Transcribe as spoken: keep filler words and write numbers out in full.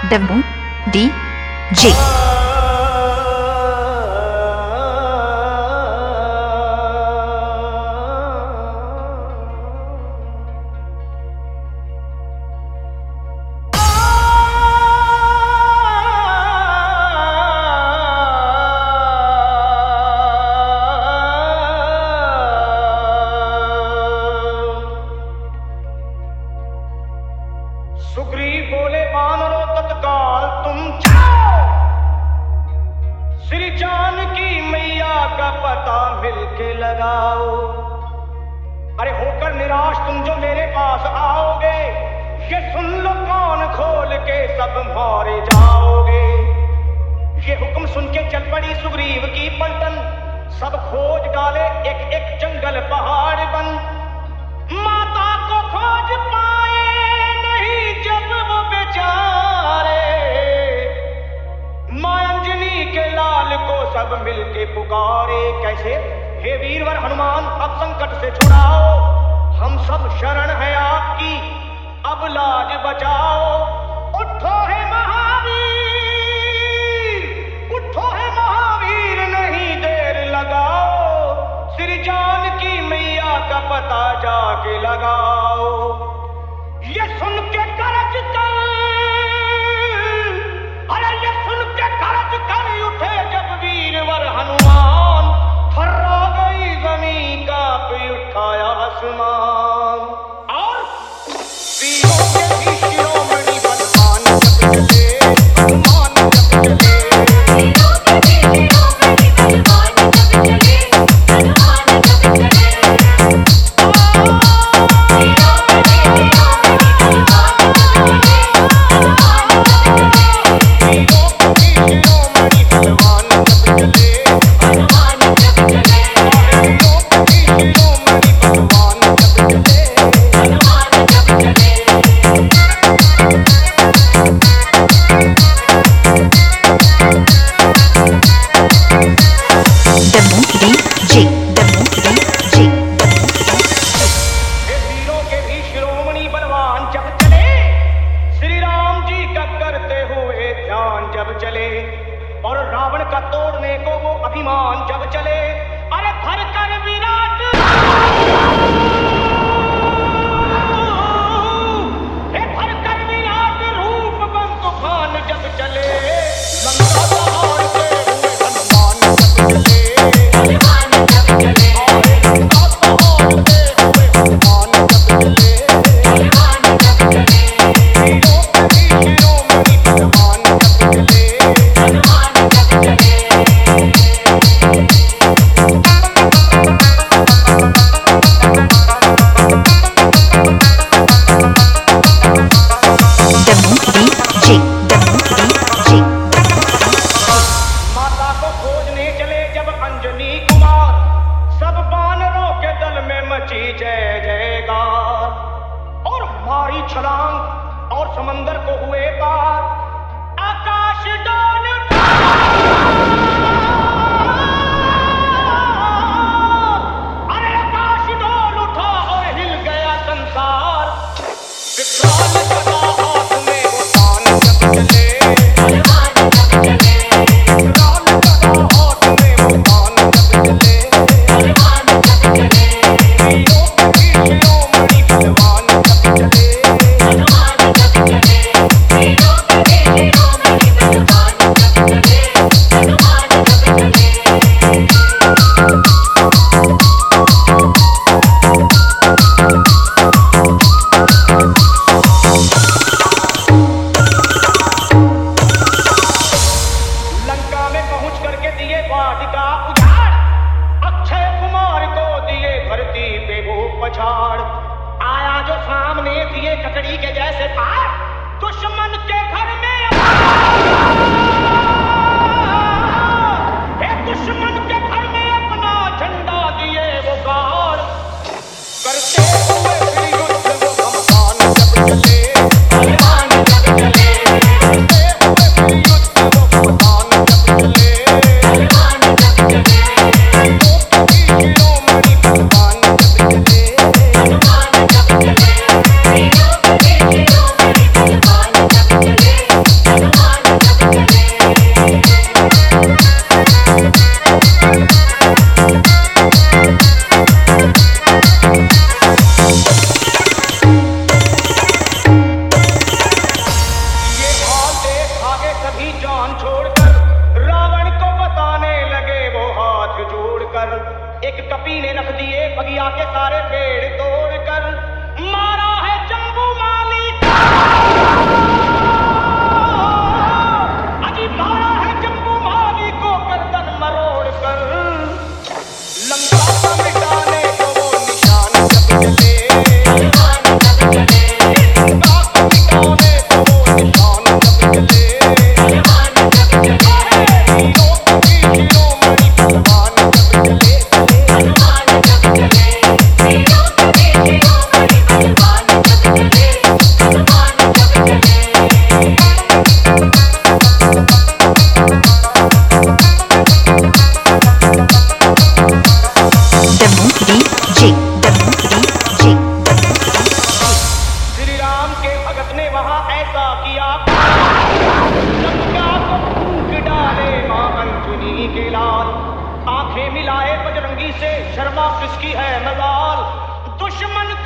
डब्बू D J. Sugriva बोले वानरों तत्काल तुम जाओ, श्री जानकी मैया का पता मिलके लगाओ। अरे होकर निराश तुम जो मेरे पास आओगे, ये सुन लो कान खोल के सब मारे जाओगे। ये हुक्म सुन के चल पड़ी सुग्रीव की पलटन, सब खोज डाले एक एक जंगल पहाड़ बन। माता को खोज पाए नहीं जब वो बेचारे, मां अंजनी के लाल को सब मिलके पुकारे। कैसे? हे वीरवर हनुमान अब संकट से छुड़ाओ, हम सब शरण है आपकी अब लाज बचाओ। उठो है महावीर, उठो है महावीर नहीं देर लगाओ, श्री जानकी मैया का पता जाके लगाओ। ये सुन के गरज कर, अरे ये सुन के गरज कर उठे जब वीरवर हनुमान, थर्रा गई जमीन कांप उठाया आसमान। और वीरों के भी शिरोमणि बलवान जब चले, हनुमान जब चले, वीरों के भी शिरोमणि बलवान जब चले, हनुमान जब चले। चले और रावण का तोड़ने को वो अभिमान जब चले, अरे भर कर विराट ए भर कर विराट रूप बन तूफान जब चले, लंका दहाड़ते हुए हनुमान जब चले, हनुमान जब चले, लंका दहाड़ते हुए हनुमान जब चले, हनुमान जब चले। वीरों के भी शिरोमणि बलवान जब चले, हनुमान जब चले। माता को खोजने चले जब अंजनी कुमार, सब वानरों के दल में मची जय जयकार। और मारी छलांग और समंदर को हुए पार, आकाश डोल उठा, अरे आकाश डोल उठा और हिल गया संसार। विकराल गदा हाथ में वो तान जब चले, हनुमान जब चले, विकराल गदा हाथ में वो तान जब चले, हनुमान जब चले। वीरों के भी शिरोमणि बलवान जब चले, हनुमान जब चले, वीरों के भी शिरोमणि बलवान बेवा किया लंका को फूंक डाले मां अंजनी के लाल। आंखें मिलाए बजरंगी से, शर्मा किसकी है मजाल। दुश्मन